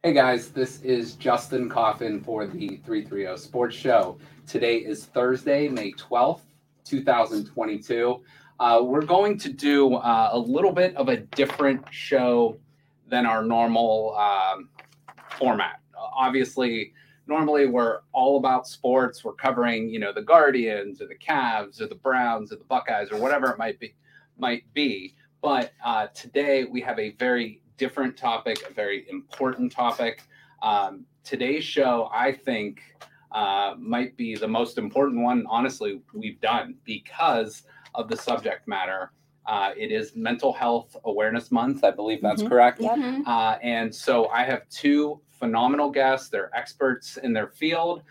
Hey guys, this is Justin Coffin for the 330 Sports Show. Today is Thursday, May 12th, 2022. We're going to do a little bit of a different show than our normal format. Obviously, normally we're all about sports. We're covering, the Guardians or the Cavs or the Browns or the Buckeyes or whatever it might be. But today we have a very different topic, a very important topic. Today's show, I think, might be the most important one, honestly, we've done because of the subject matter. It is Mental Health Awareness Month. I believe that's correct. Yep. And so I have two phenomenal guests. They're experts in their field.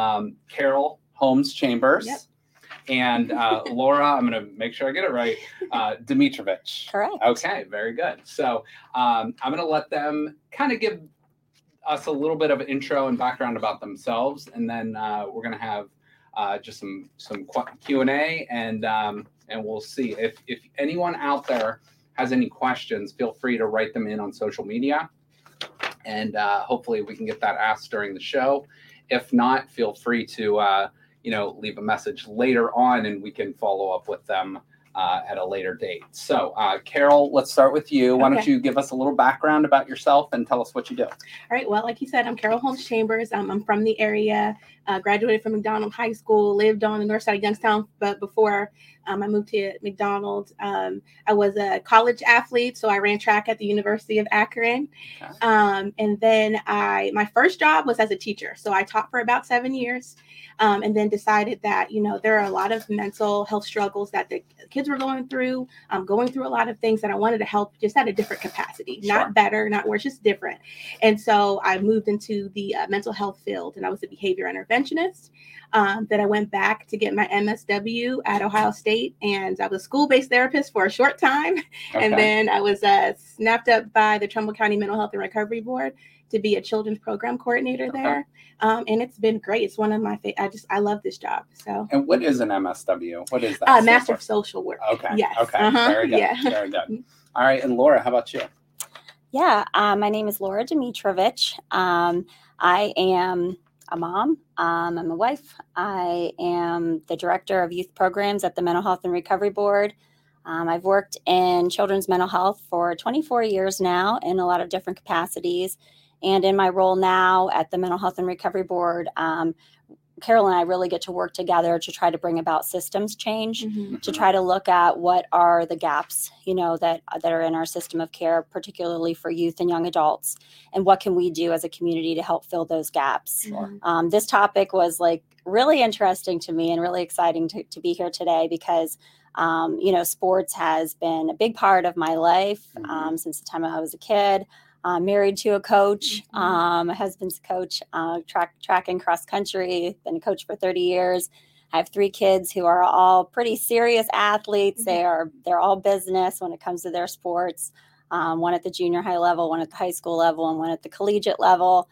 Carol Holmes Chambers. Yep. And Laura, I'm going to make sure I get it right, Dimitrovich. Correct. Okay, very good. So I'm going to let them kind of give us a little bit of an intro and background about themselves, and then we're going to have just some Q&A, and we'll see. If anyone out there has any questions, feel free to write them in on social media, and hopefully we can get that asked during the show. If not, feel free to leave a message later on, and we can follow up with them at a later date. So, Carol, let's start with you. Why don't you give us a little background about yourself and tell us what you do? All right. Well, like you said, I'm Carol Holmes Chambers. I'm from the area, graduated from McDonald High School, lived on the north side of Youngstown, but before I moved to McDonald, I was a college athlete, so I ran track at the University of Akron. Okay. And then my first job was as a teacher. So I taught for about 7 years. And then decided that, there are a lot of mental health struggles that the kids were going through a lot of things that I wanted to help just at a different capacity, Sure. Not better, not worse, just different. And so I moved into the mental health field, and I was a behavior interventionist. Then I went back to get my MSW at Ohio State, and I was a school-based therapist for a short time. Okay. And then I was snapped up by the Trumbull County Mental Health and Recovery Board to be a children's program coordinator there. And it's been great. It's one of my I love this job. So. And what is an MSW? What is that? Master of Social Work. Okay. Yes. Okay. Very good. Yeah. Very good. All right. And Laura, how about you? Yeah. My name is Laura Dimitrovich. I am a mom. I'm a wife. I am the director of youth programs at the Mental Health and Recovery Board. I've worked in children's mental health for 24 years now in a lot of different capacities. And in my role now at the Mental Health and Recovery Board, Carol and I really get to work together to try to bring about systems change, to try to look at what are the gaps, that are in our system of care, particularly for youth and young adults, and what can we do as a community to help fill those gaps. Sure. This topic was really interesting to me and really exciting to be here today because sports has been a big part of my life since the time I was a kid. Married to a coach, my husband's a coach, track and cross country, been a coach for 30 years. I have 3 kids who are all pretty serious athletes. They're all business when it comes to their sports. One at the junior high level, one at the high school level, and one at the collegiate level.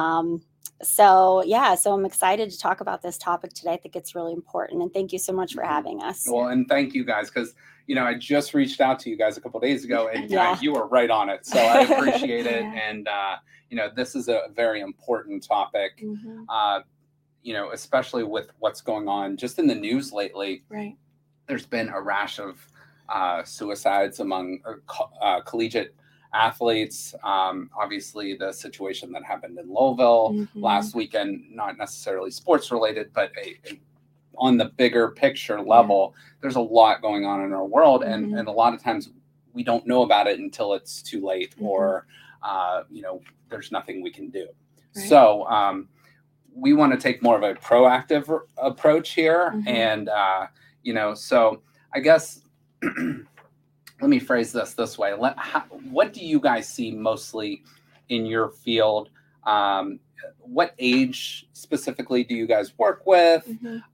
So I'm excited to talk about this topic today. I think it's really important. And thank you so much for having us. Well, and thank you guys, because, I just reached out to you guys a couple of days ago, and you were right on it. So I appreciate it. And, this is a very important topic, especially with what's going on just in the news lately. Right. There's been a rash of suicides among collegiate athletes. Obviously, the situation that happened in Louisville last weekend, not necessarily sports related, but on the bigger picture level, there's a lot going on in our world. And a lot of times we don't know about it until it's too late or, there's nothing we can do. Right. So we want to take more of a proactive approach here. And, so I guess... Let me phrase this way. What do you guys see mostly in your field? What age specifically do you guys work with?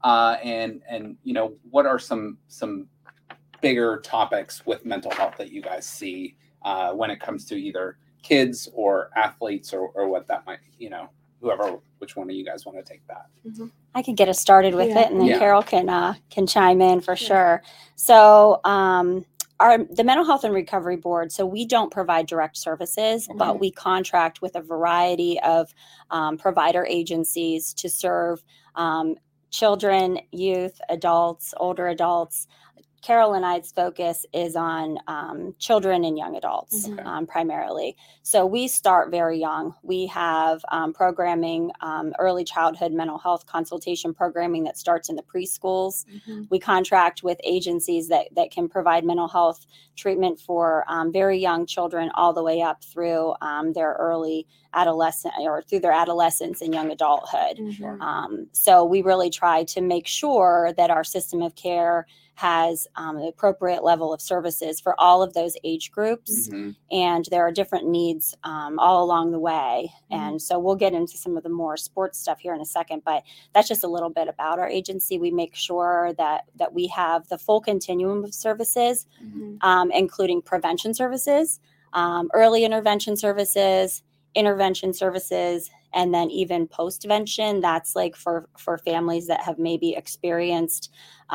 And what are some bigger topics with mental health that you guys see when it comes to either kids or athletes or what that might, which one of you guys want to take that? I could get us started with it, and then Carol can chime in for sure. So the Mental Health and Recovery Board, so we don't provide direct services, but we contract with a variety of provider agencies to serve children, youth, adults, older adults. Carol and I's focus is on children and young adults primarily. So we start very young. We have programming, early childhood mental health consultation programming that starts in the preschools. We contract with agencies that can provide mental health treatment for very young children all the way up through their early adolescent or through their adolescence and young adulthood. So we really try to make sure that our system of care has the appropriate level of services for all of those age groups. And there are different needs all along the way. And so we'll get into some of the more sports stuff here in a second, but that's just a little bit about our agency. We make sure that we have the full continuum of services, including prevention services, early intervention services, and then even post-vention. That's like for families that have maybe experienced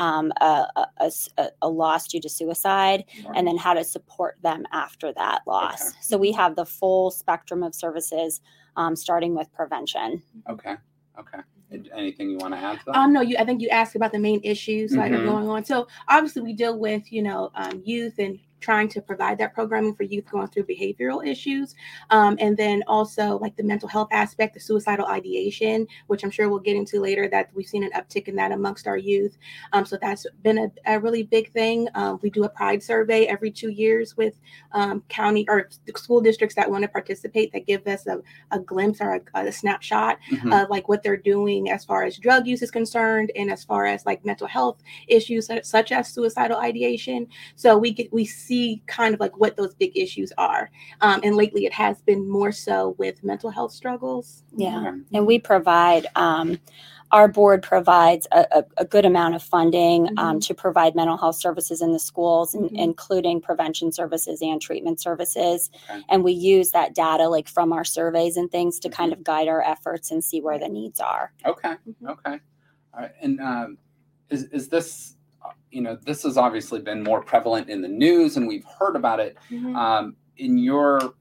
a loss due to suicide, and then how to support them after that loss. So we have the full spectrum of services, starting with prevention. Okay. Anything you want to add to that? No, I think you asked about the main issues that are going on. So obviously we deal with, youth and trying to provide that programming for youth going through behavioral issues. And then also like the mental health aspect, the suicidal ideation, which I'm sure we'll get into later, that we've seen an uptick in that amongst our youth. So that's been a really big thing. We do a pride survey every 2 years with county or school districts that want to participate, that give us a glimpse or a snapshot of like what they're doing as far as drug use is concerned, and as far as like mental health issues such as suicidal ideation. So we see kind of like what those big issues are. And lately it has been more so with mental health struggles. Yeah. And we provide, our board provides a good amount of funding to provide mental health services in the schools, including prevention services and treatment services. And we use that data like from our surveys and things to kind of guide our efforts and see where the needs are. Okay. All right. And is this, this has obviously been more prevalent in the news, and we've heard about it. In your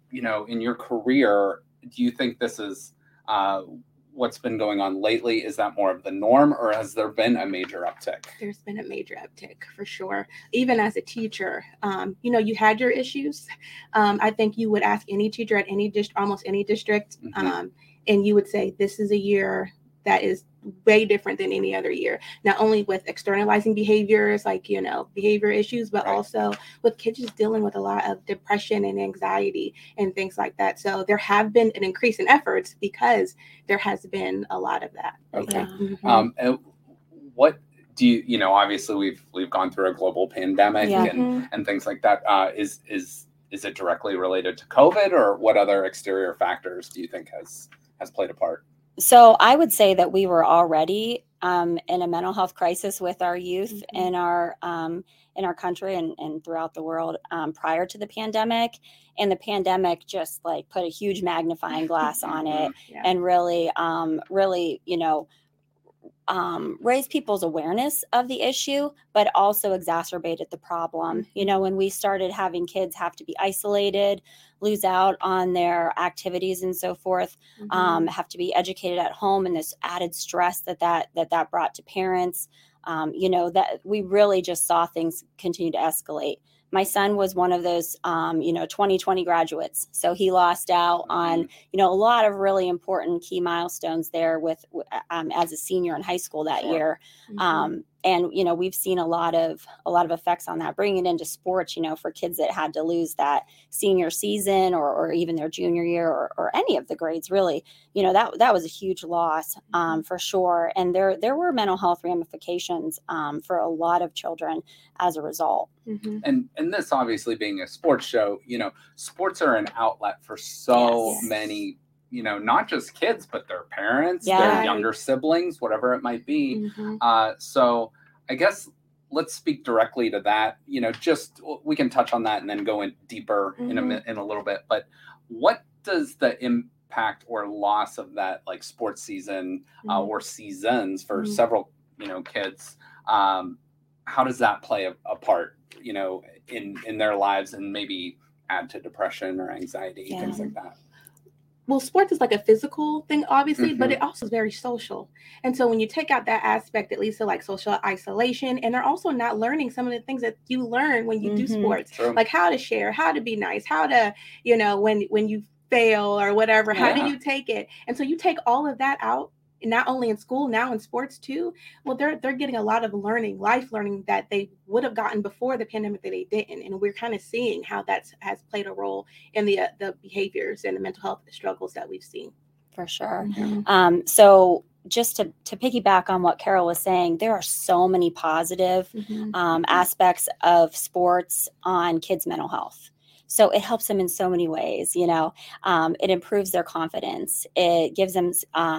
career, do you think this is what's been going on lately? Is that more of the norm, or has there been a major uptick? There's been a major uptick for sure. Even as a teacher, you had your issues. I think you would ask any teacher at almost any district, and you would say, this is a year that is way different than any other year, not only with externalizing behaviors like, behavior issues, but also with kids just dealing with a lot of depression and anxiety and things like that. So there have been an increase in efforts because there has been a lot of that. Okay. And what do you, obviously we've gone through a global pandemic and things like that. Is it directly related to COVID, or what other exterior factors do you think has played a part? So I would say that we were already in a mental health crisis with our youth in our country and throughout the world prior to the pandemic. And the pandemic just like put a huge magnifying glass on it and really, raise people's awareness of the issue, but also exacerbated the problem. When we started having kids have to be isolated, lose out on their activities and so forth, have to be educated at home, and this added stress that brought to parents, that we really just saw things continue to escalate. My son was one of those, 2020 graduates. So he lost out on, a lot of really important key milestones there with as a senior in high school that year. And, we've seen a lot of effects on that, bringing it into sports, for kids that had to lose that senior season or even their junior year or any of the grades, really, that was a huge loss for sure. And there were mental health ramifications for a lot of children as a result. And this obviously being a sports show, sports are an outlet for so many, not just kids, but their parents, their younger siblings, whatever it might be. So I guess let's speak directly to that. Just we can touch on that and then go in deeper in a little bit. But what does the impact or loss of that like sports season or seasons for several kids? how does that play a part, you know, in their lives, and maybe add to depression or anxiety, things like that? Well, sports is like a physical thing, obviously, but it also is very social. And so when you take out that aspect, it leads to like social isolation. And they're also not learning some of the things that you learn when you do sports, like how to share, how to be nice, how to, you know, when you fail or whatever, how do you take it? And so you take all of that out, not only in school, now in sports too. Well, they're getting a lot of learning, life learning that they would have gotten before the pandemic that they didn't. And we're kind of seeing how that has played a role in the behaviors and the mental health struggles that we've seen. For sure. So just to piggyback on what Carol was saying, there are so many positive aspects of sports on kids' mental health. So it helps them in so many ways, you know. It improves their confidence. It gives them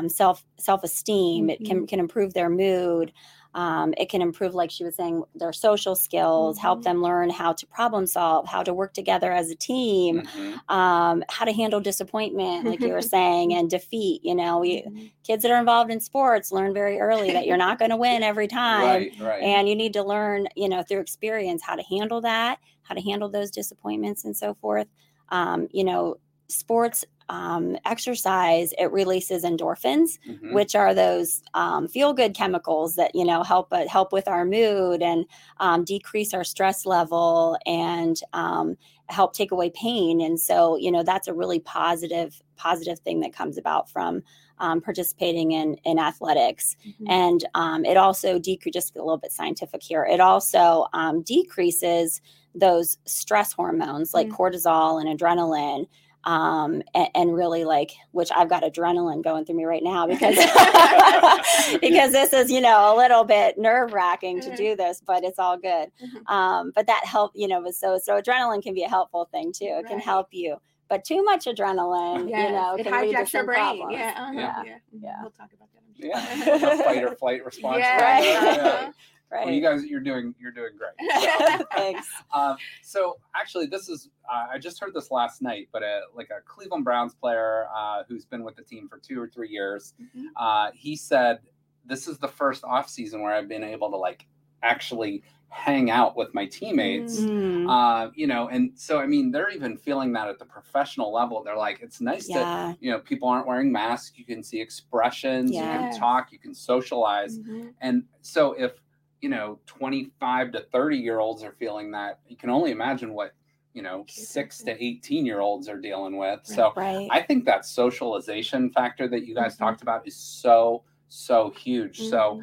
self-esteem. It can improve their mood. It can improve, like she was saying, their social skills, help them learn how to problem solve, how to work together as a team, how to handle disappointment, like you were saying, and defeat. You know, kids that are involved in sports learn very early that you're not going to win every time. And you need to learn, you know, through experience how to handle that, how to handle those disappointments and so forth. You know, sports exercise, it releases endorphins, which are those feel-good chemicals that, you know, help with our mood and decrease our stress level and help take away pain. And so, you know, that's a really positive thing that comes about from participating in athletics. And it also just a little bit scientific here. It also decreases those stress hormones like cortisol and adrenaline. And really, like, which I've got adrenaline going through me right now because because this is, you know, a little bit nerve-wracking to do this, but it's all good. But that help, you know, so adrenaline can be a helpful thing too. It can help you, but too much adrenaline, you know, it can lead to hijacks your some brain. problems. We'll talk about that. Fight or flight response. Right. Well, you guys, you're doing great. So. Thanks. So actually, this is I just heard this last night, but a Cleveland Browns player who's been with the team for 2 or 3 years, he said, "This is the first off season where I've been able to like actually hang out with my teammates." You know, and so I mean, they're even feeling that at the professional level. They're like, it's nice that, you know, people aren't wearing masks. You can see expressions. You can talk. You can socialize. And so if, you know, 25 to 30-year-olds are feeling that, you can only imagine what, you know, 6 to 18-year-olds are dealing with. So I think that socialization factor that you guys talked about is so huge. So,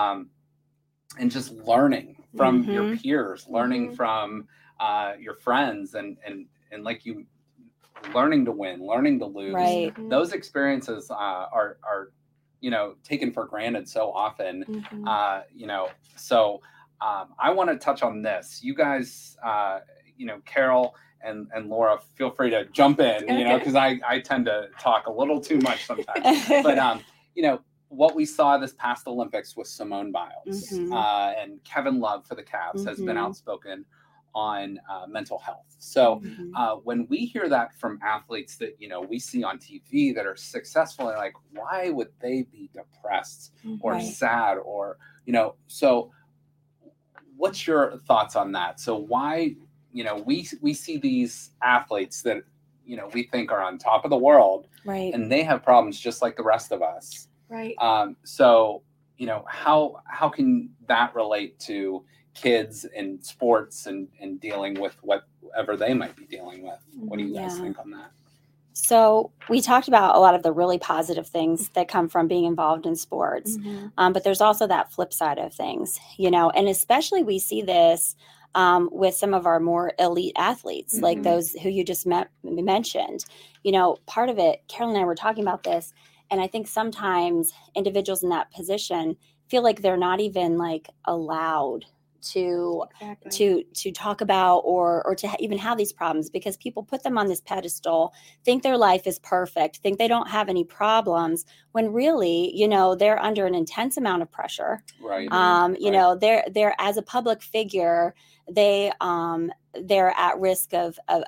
and just learning from your peers, learning from your friends, and like you, learning to win, learning to lose. Those experiences are you know, taken for granted so often. You know, so I want to touch on this. You guys, you know, Carol and Laura, feel free to jump in, you know, because I tend to talk a little too much sometimes. But, you know, what we saw this past Olympics with Simone Biles and Kevin Love for the Cavs has been outspoken on mental health. So when we hear that from athletes that, you know, we see on TV that are successful, and like, why would they be depressed or sad, or, you know, so what's your thoughts on that? So why, you know, we see these athletes that, you know, we think are on top of the world, and they have problems just like the rest of us. So, you know, how can that relate to kids in sports and dealing with whatever they might be dealing with? What do you guys think on that? So we talked about a lot of the really positive things that come from being involved in sports, but there's also that flip side of things, you know, and especially we see this with some of our more elite athletes, like those who you just mentioned. You know, part of it, Carol and I were talking about this, and I think sometimes individuals in that position feel like they're not even like allowed to talk about or to even have these problems, because people put them on this pedestal, think their life is perfect, think they don't have any problems, when really, you know, they're under an intense amount of pressure. You know, they're as a public figure, they're at risk of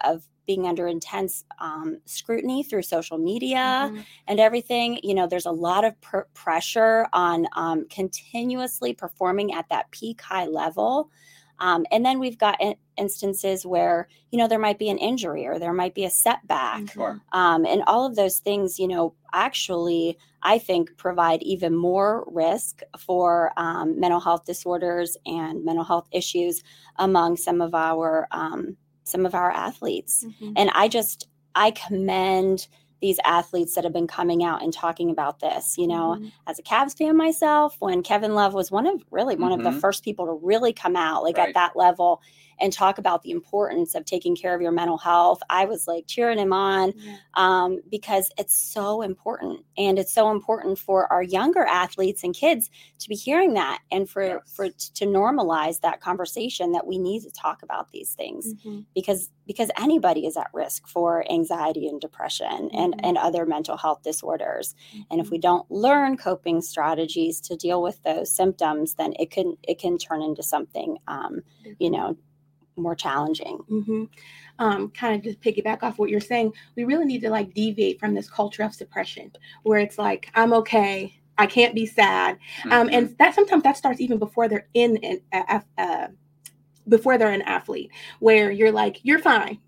being under intense scrutiny through social media and everything. There's a lot of pressure on continuously performing at that peak high level. And then we've got instances where, there might be an injury or there might be a setback. Sure. And all of those things, actually, I think provide even more risk for mental health disorders and mental health issues among some of our athletes. And I commend these athletes that have been coming out and talking about this, as a Cavs fan myself, when Kevin Love was one of the first people to really come out at that level and talk about the importance of taking care of your mental health. I was cheering him on because it's so important. And it's so important for our younger athletes and kids to be hearing that and for to normalize that conversation that we need to talk about these things because anybody is at risk for anxiety and depression and other mental health disorders. And if we don't learn coping strategies to deal with those symptoms, then it can turn into something, more challenging. Kind of just piggyback off what you're saying, we really need to deviate from this culture of suppression where it's I'm okay, I can't be sad. And that sometimes that starts even before they're before they're an athlete, where you're fine,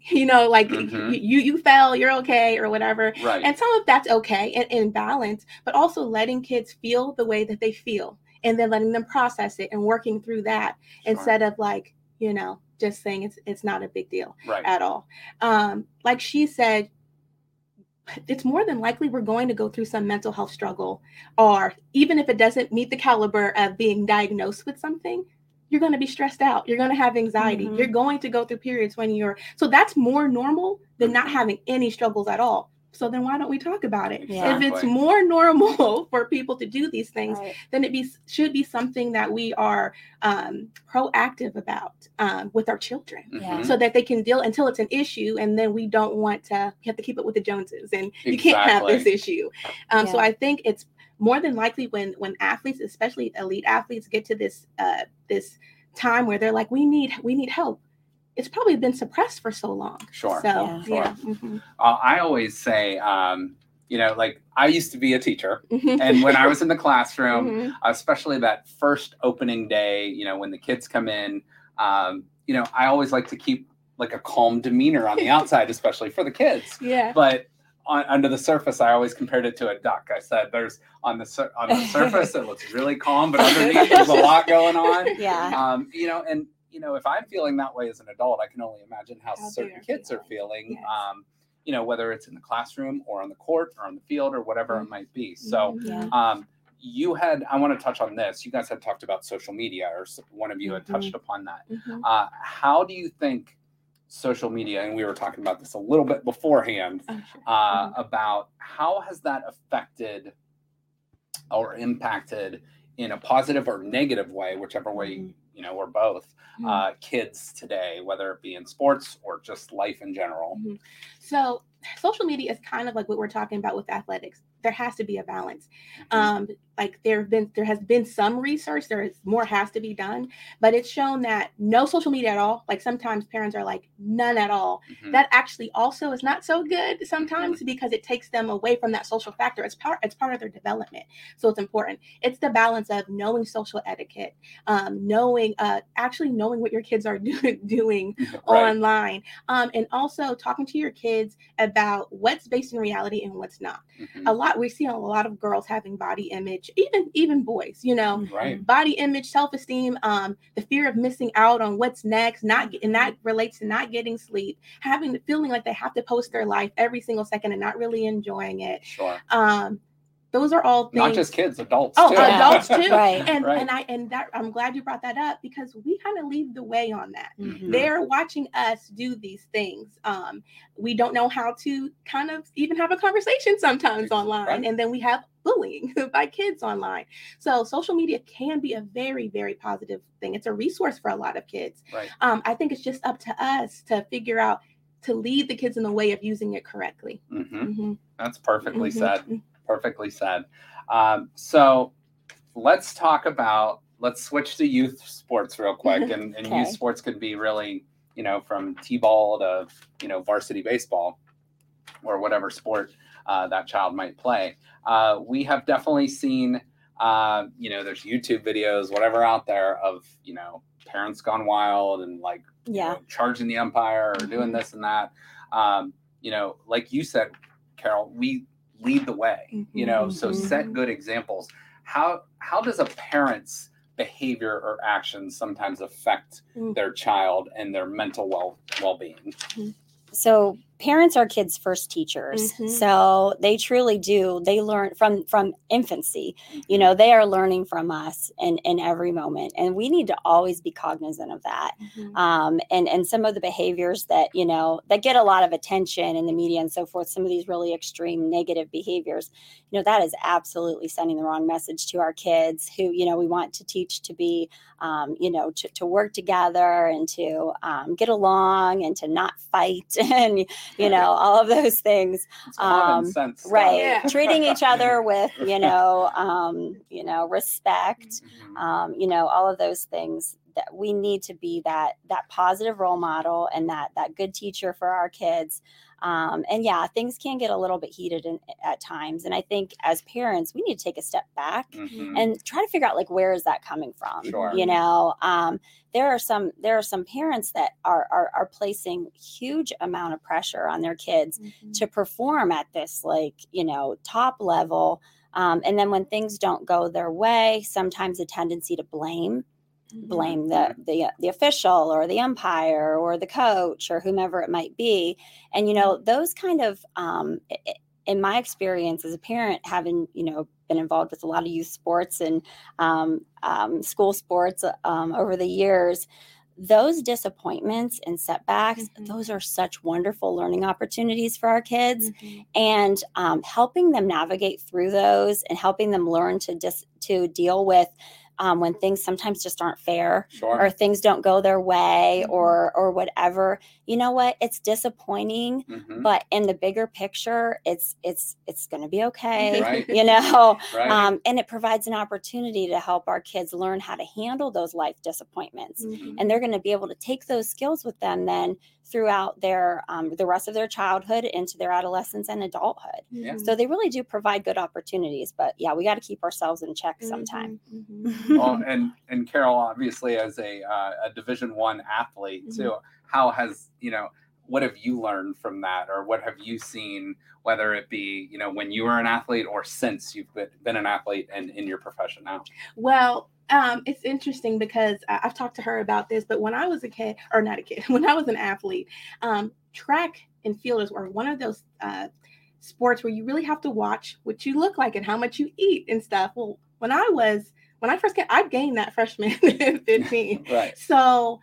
you fell, you're okay, or whatever. Right. And some of that's okay and in balance, but also letting kids feel the way that they feel and then letting them process it and working through that instead of just saying it's not a big deal at all. Like she said, it's more than likely we're going to go through some mental health struggle, or even if it doesn't meet the caliber of being diagnosed with something, you're going to be stressed out. You're going to have anxiety. You're going to go through periods when so that's more normal than not having any struggles at all. So then why don't we talk about it? Exactly. If it's more normal for people to do these things, then it should be something that we are proactive about with our children so that they can deal until it's an issue. And then we don't want to have to keep it with the Joneses and you can't have this issue. So I think it's more than likely when athletes, especially elite athletes, get to this time where they're we need help. It's probably been suppressed for so long. Sure. So, sure. I always say, I used to be a teacher. And when I was in the classroom, especially that first opening day, when the kids come in, I always like to keep a calm demeanor on the outside, especially for the kids. Yeah. But under the surface, I always compared it to a duck. I said, there's on the surface, it looks really calm, but underneath there's a lot going on. Yeah. And if I'm feeling that way as an adult, I can only imagine how certain kids are feeling, whether it's in the classroom or on the court or on the field or whatever it might be. So I want to touch on this. You guys had talked about social media, or one of you had touched upon that. How do you think social media, and we were talking about this a little bit beforehand, about how has that affected or impacted in a positive or negative way, whichever way, or both, kids today, whether it be in sports or just life in general? So social media is kind of like what we're talking about with athletics. There has to be a balance. There has been some research, more has to be done, but it's shown that no social media at all. Sometimes parents are none at all. That actually also is not so good sometimes because it takes them away from that social factor. It's part of their development. So it's important. It's the balance of knowing social etiquette, knowing what your kids are doing online, and also talking to your kids about what's based in reality and what's not. We see a lot of girls having body image, even boys, body image, self-esteem, the fear of missing out on what's next, and that relates to not getting sleep, feeling like they have to post their life every single second and not really enjoying it. Sure. Those are all things. Not just kids, adults too. Adults too. I'm glad you brought that up because we kind of lead the way on that. They're watching us do these things. We don't know how to kind of even have a conversation sometimes online. And then we have bullying by kids online. So social media can be a very, very positive thing. It's a resource for a lot of kids. I think it's just up to us to figure out to lead the kids in the way of using it correctly. That's perfectly said. Perfectly said. So let's switch to youth sports real quick. And youth sports could be really, from t-ball to, varsity baseball or whatever sport that child might play. We have definitely seen, there's YouTube videos, whatever out there of, parents gone wild and like, charging the umpire or doing this and that. Like you said, Carol, we lead the way, so set good examples. How does a parent's behavior or actions sometimes affect their child and their mental well-being? So parents are kids' first teachers. So they truly do. They learn from infancy. They are learning from us in every moment. And we need to always be cognizant of that. And some of the behaviors that, that get a lot of attention in the media and so forth, some of these really extreme negative behaviors, that is absolutely sending the wrong message to our kids who, we want to teach to be, to work together and to get along and to not fight and, all of those things. It's common sense stuff. Right. Yeah. Treating each other with, respect, all of those things that we need to be that positive role model and that good teacher for our kids. Things can get a little bit heated at times. And I think as parents, we need to take a step back and try to figure out like, where is that coming from? Sure. There are some parents that are placing huge amount of pressure on their kids to perform at this top level. And then when things don't go their way, sometimes a tendency to blame the official or the umpire or the coach or whomever it might be. And, those kind of, in my experience as a parent, having, been involved with a lot of youth sports and school sports over the years, those disappointments and setbacks, those are such wonderful learning opportunities for our kids. And helping them navigate through those and helping them learn to deal with when things sometimes just aren't fair or things don't go their way or whatever, it's disappointing, but in the bigger picture, it's going to be okay, Right. And it provides an opportunity to help our kids learn how to handle those life disappointments. And they're going to be able to take those skills with them then throughout their the rest of their childhood into their adolescence and adulthood. So they really do provide good opportunities, but we got to keep ourselves in check sometime. Well, and Carol, obviously as a Division I athlete too, how has, what have you learned from that, or what have you seen, whether it be, when you were an athlete or since you've been an athlete and in your profession now? Well, it's interesting because I've talked to her about this, but when I was when I was an athlete, track and field were one of those sports where you really have to watch what you look like and how much you eat and stuff. Well, when I first came, I gained that freshman 15. Right. So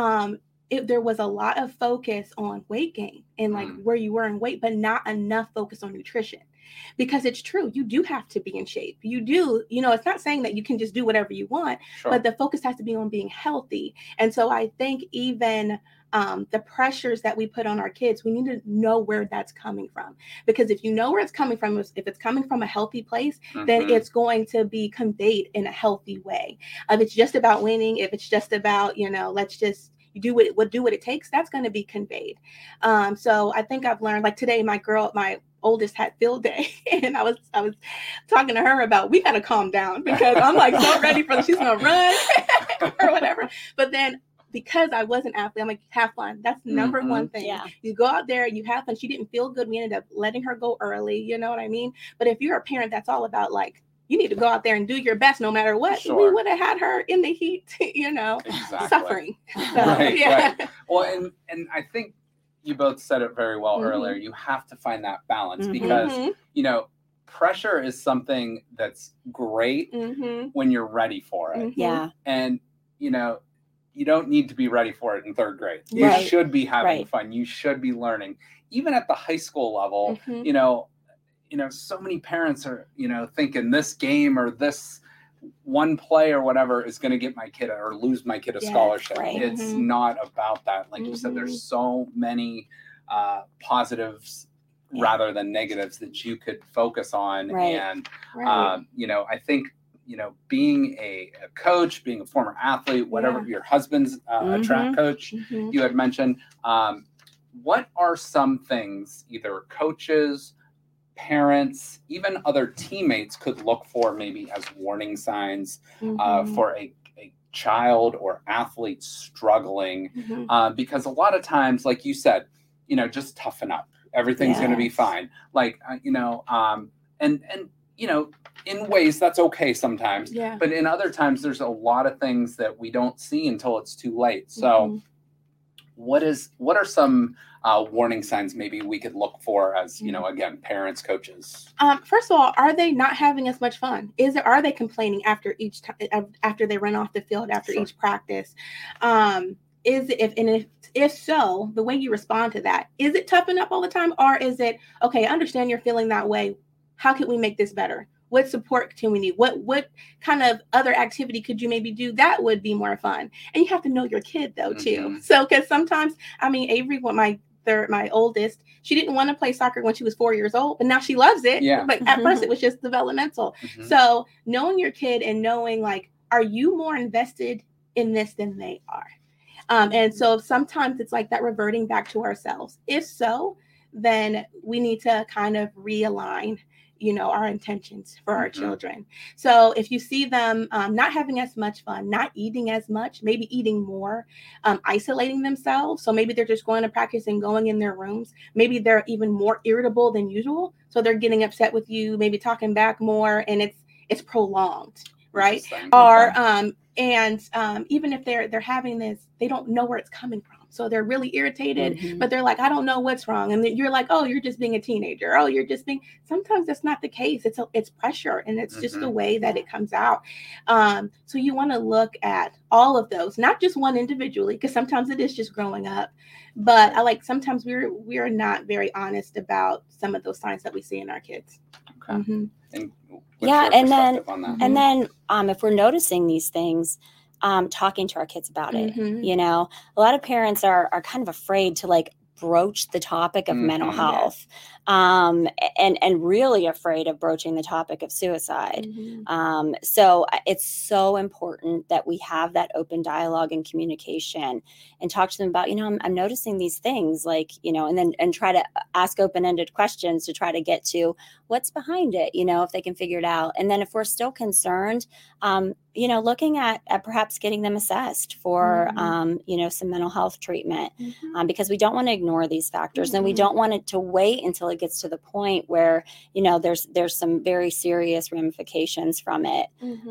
there was a lot of focus on weight gain and where you were in weight, but not enough focus on nutrition. Because it's true, you do have to be in shape. You do, it's not saying that you can just do whatever you want, but the focus has to be on being healthy. And so I think even the pressures that we put on our kids, we need to know where that's coming from. Because if you know where it's coming from, if it's coming from a healthy place, then it's going to be conveyed in a healthy way. If it's just about winning, if it's just about, let's just do what it takes, that's going to be conveyed. So I think I've learned, like today, my oldest had field day, and I was talking to her about, we got to calm down because I'm like so ready for she's gonna run or whatever. But then because I was an athlete, I'm like, have fun. That's number one thing. Yeah. You go out there, you have fun. She didn't feel good. We ended up letting her go early. You know what I mean? But if you're a parent, that's all about like, you need to go out there and do your best no matter what. We would have had her in the heat, suffering. So, right. Well, and I think you both said it very well earlier. You have to find that balance because, pressure is something that's great when you're ready for it. Yeah. And, you don't need to be ready for it in third grade. You should be having fun. You should be learning. Even at the high school level, so many parents are, thinking this game or this one play or whatever is going to get my kid or lose my kid a scholarship. It's not about that. Like you said, there's so many positives rather than negatives that you could focus on. And, I think being a coach, being a former athlete, whatever, your husband's a track coach, you had mentioned, what are some things either coaches, parents, even other teammates could look for maybe as warning signs for a child or athlete struggling? Because a lot of times, like you said, just toughen up. Everything's going to be fine. Like, and in ways that's okay sometimes, but in other times there's a lot of things that we don't see until it's too late. So what are some warning signs maybe we could look for as, again, parents, coaches? First of all, are they not having as much fun? Are they complaining after each time, after they run off the field, after each practice? If so, the way you respond to that, is it toughen up all the time? Or is it, okay, I understand you're feeling that way. How can we make this better? What support can we need? What kind of other activity could you maybe do that would be more fun? And you have to know your kid though, too. So, because sometimes, Avery, my oldest, she didn't want to play soccer when she was 4 years old, but now she loves it. But at first it was just developmental. So knowing your kid and knowing, like, are you more invested in this than they are? And so sometimes it's like that reverting back to ourselves. If so, then we need to kind of realign, our intentions for our children. So if you see them not having as much fun, not eating as much, maybe eating more, isolating themselves. So maybe they're just going to practice and going in their rooms. Maybe they're even more irritable than usual. So they're getting upset with you, maybe talking back more, and it's prolonged, right? Or even if they're having this, they don't know where it's coming from. So they're really irritated, but they're like, I don't know what's wrong. And then you're like, oh, you're just being a teenager. Oh, you're just being, sometimes that's not the case. It's pressure, and it's just the way that it comes out. So you want to look at all of those, not just one individually, because sometimes it is just growing up. But sometimes we're not very honest about some of those signs that we see in our kids. Okay. And then if we're noticing these things, talking to our kids about it. A lot of parents are kind of afraid to broach the topic of mental health, and really afraid of broaching the topic of suicide. So it's so important that we have that open dialogue and communication and talk to them about, I'm noticing these things, and try to ask open-ended questions to try to get to what's behind it, if they can figure it out. And then if we're still concerned, looking at perhaps getting them assessed for, some mental health treatment, because we don't want to ignore these factors, and we don't want it to wait until it gets to the point where, there's some very serious ramifications from it.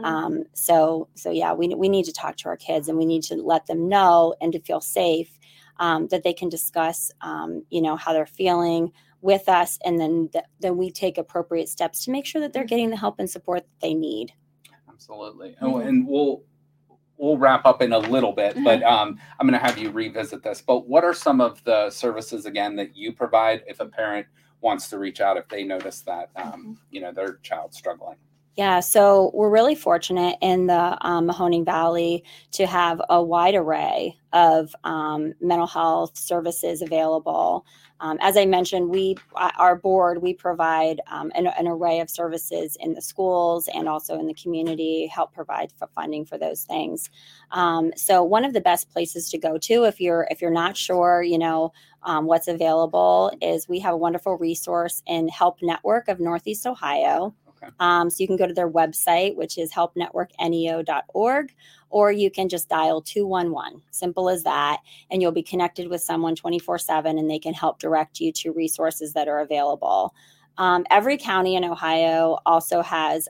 So we need to talk to our kids, and we need to let them know and to feel safe, that they can discuss, how they're feeling with us. And then we take appropriate steps to make sure that they're getting the help and support that they need. Absolutely. Oh, and we'll wrap up in a little bit, but I'm going to have you revisit this. But what are some of the services, again, that you provide if a parent wants to reach out if they notice that, their child's struggling? Yeah, so we're really fortunate in the Mahoning Valley to have a wide array of mental health services available. As I mentioned, our board, we provide an array of services in the schools and also in the community, help provide for funding for those things. So one of the best places to go to if you're not sure, what's available, is we have a wonderful resource in Help Network of Northeast Ohio. So you can go to their website, which is helpnetworkneo.org, or you can just dial 211. Simple as that. And you'll be connected with someone 24/7, and they can help direct you to resources that are available. Every county in Ohio also has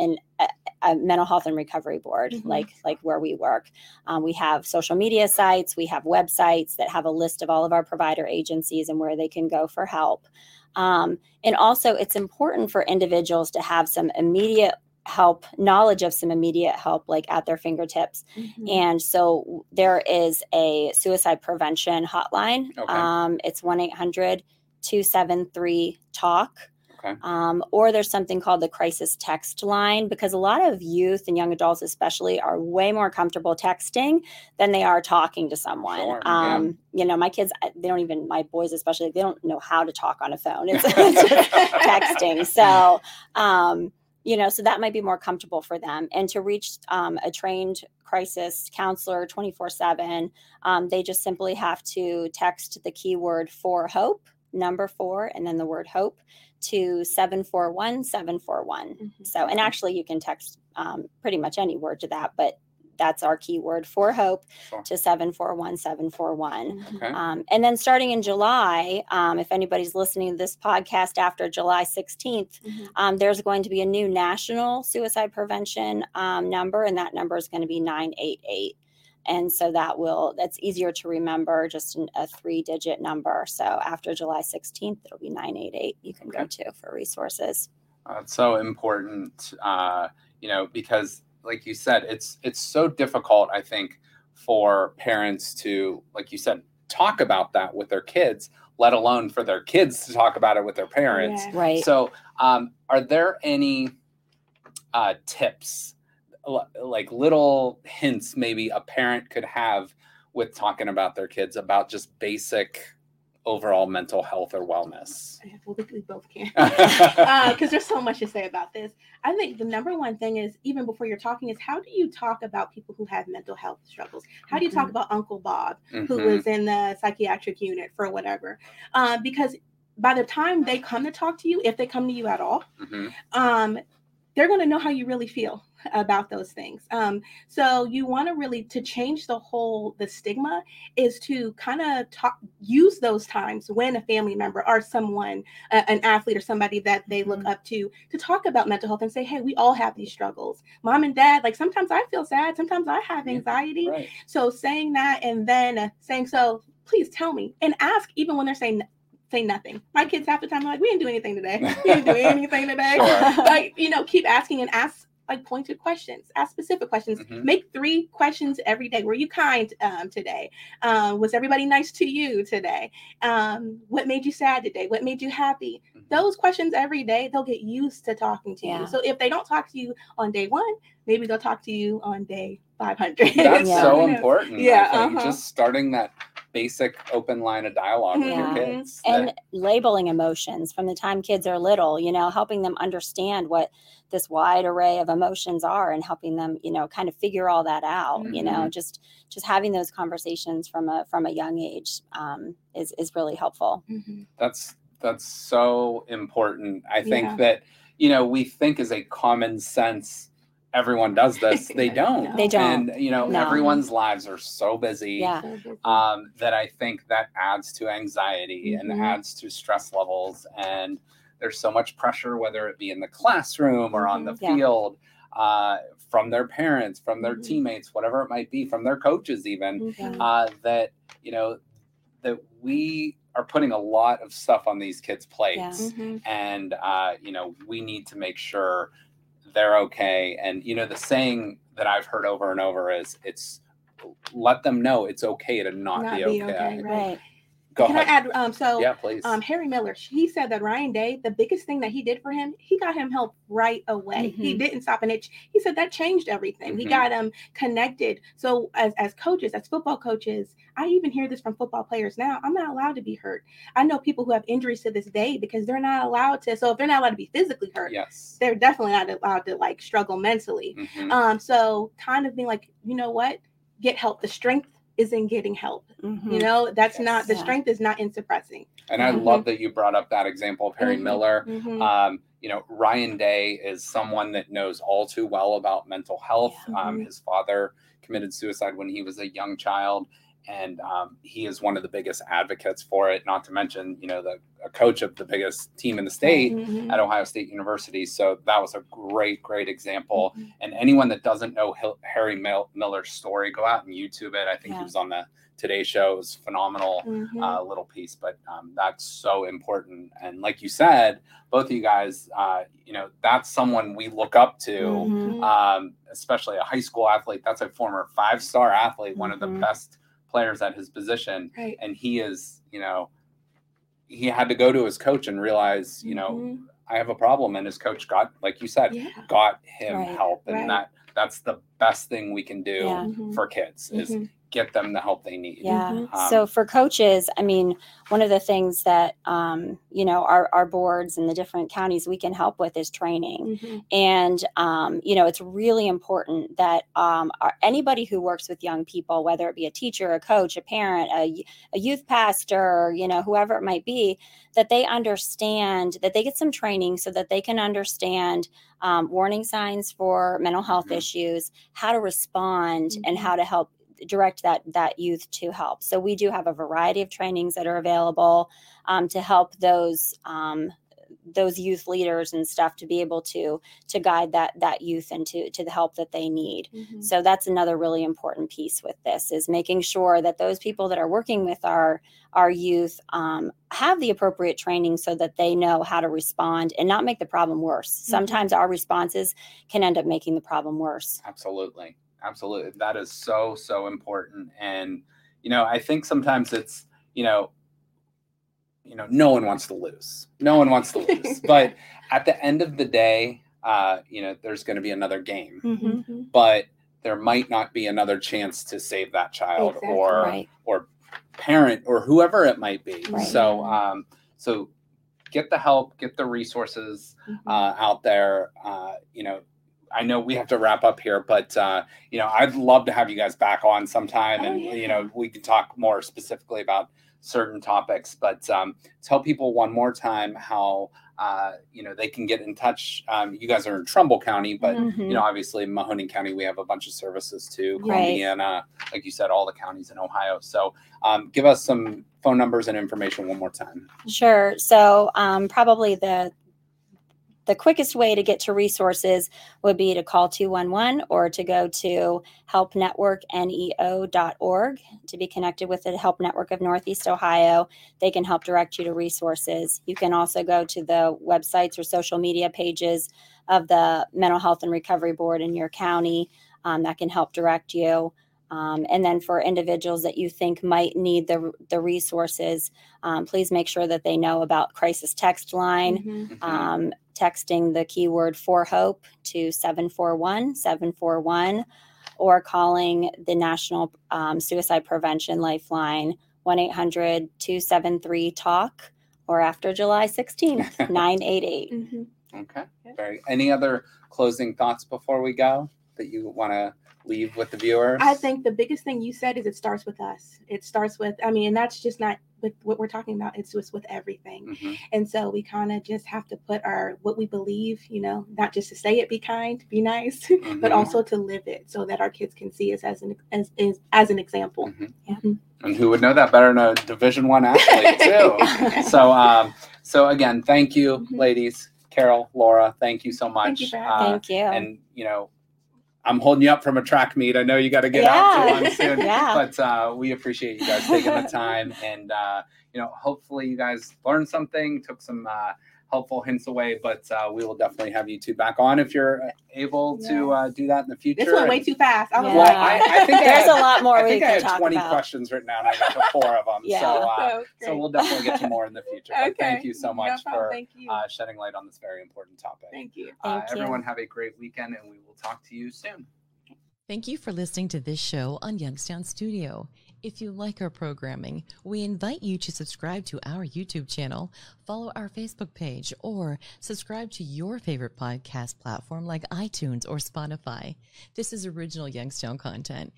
a mental health and recovery board, like where we work. We have social media sites. We have websites that have a list of all of our provider agencies and where they can go for help. And also, it's important for individuals to have some immediate help, knowledge of some immediate help, at their fingertips. And so there is a suicide prevention hotline. It's 1-800-273-TALK. Or there's something called the crisis text line, because a lot of youth and young adults especially are way more comfortable texting than they are talking to someone. My kids, my boys especially, they don't know how to talk on a phone. It's just texting. So, So that might be more comfortable for them. And to reach a trained crisis counselor 24/7, they just simply have to text the keyword for hope, number 4, and then the word hope to 741-741. So, and actually you can text pretty much any word to that, but that's our keyword for hope to 741-741. Okay. And then starting in July, if anybody's listening to this podcast after July 16th, there's going to be a new national suicide prevention number, and that number is going to be 988. And so that's easier to remember, just a 3-digit number. So after July 16th, it'll be 988 you can go to for resources. It's so important, because like you said, it's so difficult, I think, for parents to, like you said, talk about that with their kids, let alone for their kids to talk about it with their parents. Yeah. Right. So are there any tips, like little hints maybe a parent could have with talking about their kids about just basic overall mental health or wellness? Well, we both can, because there's so much to say about this. I think the number one thing is, even before you're talking, is how do you talk about people who have mental health struggles? How do you talk about Uncle Bob, who was in the psychiatric unit for whatever? Because by the time they come to talk to you, if they come to you at all, they're going to know how you really feel about those things. So you want to really, to change the stigma is to kind of use those times when a family member or someone, an athlete or somebody that they look up to talk about mental health and say, hey, we all have these struggles. Mom and dad, like sometimes I feel sad. Sometimes I have anxiety. Right. So saying that and then saying, so please tell me, and ask even when they're saying nothing. My kids half the time are like, we didn't do anything today. We didn't do anything today. Sure. Like, keep asking and ask like pointed questions, ask specific questions. Make 3 questions every day. Were you kind today? Was everybody nice to you today? What made you sad today? What made you happy? Those questions every day, they'll get used to talking to you. So if they don't talk to you on day 1, maybe they'll talk to you on day 500. That's so important. Yeah. I think just starting that basic open line of dialogue with your kids. And labeling emotions from the time kids are little, helping them understand what this wide array of emotions are and helping them, kind of figure all that out, just having those conversations from a young age is really helpful. That's so important. I think that, we think as a common sense, everyone does this. They don't. They don't. And, everyone's lives are so busy that I think that adds to anxiety and adds to stress levels. And there's so much pressure, whether it be in the classroom or on the field, from their parents, from their teammates, whatever it might be, from their coaches even, that, that we are putting a lot of stuff on these kids' plates. And, we need to make sure they're okay. And, the saying that I've heard over and over is let them know it's okay to not be okay. Right. Go Can ahead. I add, yeah, please. Harry Miller, he said that Ryan Day, the biggest thing that he did for him, he got him help right away. He didn't stop an itch. He said that changed everything. He got him connected. So as coaches, as football coaches, I even hear this from football players now. I'm not allowed to be hurt. I know people who have injuries to this day because they're not allowed to. So if they're not allowed to be physically hurt, they're definitely not allowed to like struggle mentally. So kind of being like, you know what, get help. The strength is in getting help. That's not, the strength is not in suppressing. And I love that you brought up that example of Harry Miller. Ryan Day is someone that knows all too well about mental health. His father committed suicide when he was a young child. And he is one of the biggest advocates for it, not to mention, a coach of the biggest team in the state at Ohio State University. So that was a great, great example. And anyone that doesn't know Harry Miller's story, go out and YouTube it. I think he was on the Today Show. It was phenomenal little piece, but that's so important. And like you said, both of you guys, that's someone we look up to, especially a high school athlete. That's a former 5-star athlete, one of the best players at his position. And he is, he had to go to his coach and realize, I have a problem. And his coach got, like you said, got him help. And that's the best thing we can do for kids is get them the help they need. Yeah. So for coaches, I mean, one of the things that, you know, our boards in the different counties we can help with is training. And, you know, it's really important that anybody who works with young people, whether it be a teacher, a coach, a parent, a youth pastor, you know, whoever it might be, that they understand, that they get some training so that they can understand warning signs for mental health issues, how to respond, and how to help direct that youth to help. So we do have a variety of trainings that are available to help those youth leaders and stuff to be able to guide that youth into the help that they need. So that's another really important piece with this, is making sure that those people that are working with our youth have the appropriate training so that they know how to respond and not make the problem worse. Sometimes our responses can end up making the problem worse. Absolutely. That is so, so important. And, you know, I think sometimes it's, you know, no one wants to lose. But at the end of the day, you know, there's going to be another game, but there might not be another chance to save that child or parent or whoever it might be. So, so get the help, get the resources out there. You know, I know we have to wrap up here, but, you know, I'd love to have you guys back on sometime and, you know, we can talk more specifically about certain topics, but tell people one more time how, you know, they can get in touch. You guys are in Trumbull County, but, you know, obviously Mahoning County, we have a bunch of services too. Columbiana, like you said, all the counties in Ohio. So give us some phone numbers and information one more time. Sure. So probably the quickest way to get to resources would be to call 211 or to go to helpnetworkneo.org to be connected with the Help Network of Northeast Ohio. They can help direct you to resources. You can also go to the websites or social media pages of the Mental Health and Recovery Board in your county that can help direct you. And then for individuals that you think might need the resources, please make sure that they know about crisis text line, texting the keyword for hope to 741-741, or calling the National Suicide Prevention Lifeline, 1-800-273-TALK, or after July 16th, 988. Okay. Any other closing thoughts before we go that you want to leave with the viewers? I think the biggest thing you said is it starts with us. It starts with, I mean, and that's just not with what we're talking about. It's just with everything. And so we kind of just have to put what we believe, you know, not just to say it, be kind, be nice, but also to live it so that our kids can see us as an example. And who would know that better than a Division I athlete too? So again, thank you, ladies. Carol, Laura, thank you so much. Thank you for having me. Thank you. And, you know, I'm holding you up from a track meet. I know you got to get out to one soon, but we appreciate you guys taking the time. And, you know, hopefully you guys learned something, took some helpful hints away, but we will definitely have you two back on if you're able to do that in the future. This went way too fast. I think there's a lot more we can talk about. I had 20 questions written down. I got to 4 of them. So we'll definitely get to more in the future. But thank you so much for shedding light on this very important topic. Thank you. Everyone have a great weekend, and we will talk to you soon. Thank you for listening to this show on Youngstown Studio. If you like our programming, we invite you to subscribe to our YouTube channel, follow our Facebook page, or subscribe to your favorite podcast platform like iTunes or Spotify. This is original Youngstown content,